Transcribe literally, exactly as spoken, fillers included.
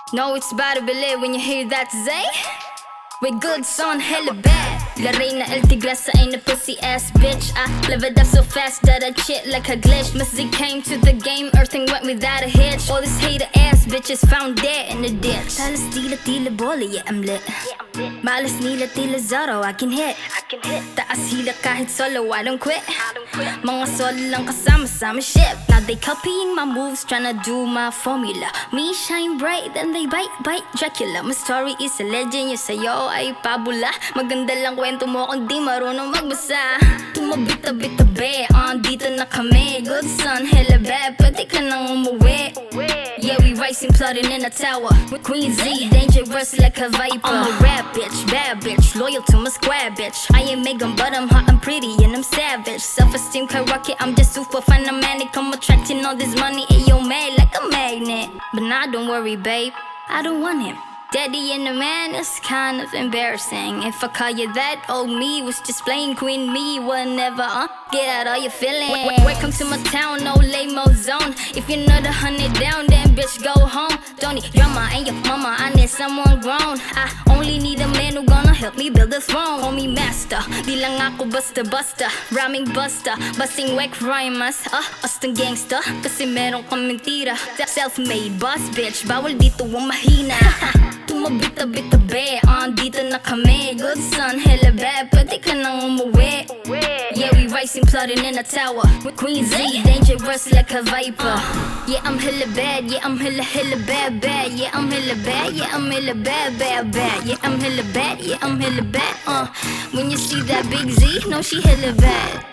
No, it's about to be lit when you hear that Zay. With good son, hella bad. La reina el tigresa ain't a pussy ass bitch. I live it up so fast that I shit like a glitch. Music came to the game, everything went without a hitch. All these hater ass bitches found dead in the ditch. Talas tila tila bola, yeah I'm lit. Malas nila tila Zoro, I can hit. Taas hila kahit solo, I don't quit. Mga solo lang kasama sa my ship. Now they copying my moves, tryna do my formula. Me shine bright, then they bite, bite Dracula. My story is a legend, yung sayo ay pabula. Maganda lang kwento mo kung di marunong magbasa. Tumabita-bita-be, uh, dito na kami. Good son, hella bad, pwede ka nang umuwi. Yeah, we rising, plotting in a tower with Queen Z, dangerous like a viper. I'm a rap bitch, bad bitch, loyal to my squad bitch. I ain't Megan, but I'm hot, I'm pretty, and I'm savage. Self-esteem can rocket, I'm just super phenomenon. I'm attracting all this money, ayo mad like a magnet. But nah, don't worry babe, I don't want him. Daddy and the man is kind of embarrassing. If I call you that, old me was just plain queen me. Whatever, uh, get out all your feelings. Welcome to my town, no lame-o zone. If you're not a hundred down, then bitch go home. Don't need drama and your mama, I need someone grown. I only need a man who gonna help me build a throne. Call me master, di lang ako basta-basta. Rhyming buster, busting whack rhymers. Ah, uh, Austin gangster, kasi meron kang mentira. Self-made boss bitch, bawal dito ang mahina. Tumabita-bita-be, uh, dito na kami. Good son, hella bad, pwede ka nang umuwi. Yeah, we rising, plotting in a tower with Queen Z, dangerous like a viper. Yeah, I'm hella bad, yeah, I'm hella, hella bad, bad. Yeah, I'm hella bad, yeah, I'm hella bad, bad, bad. Yeah, I'm hella bad, yeah, I'm hella bad, uh When you see that big Z, know she hella bad.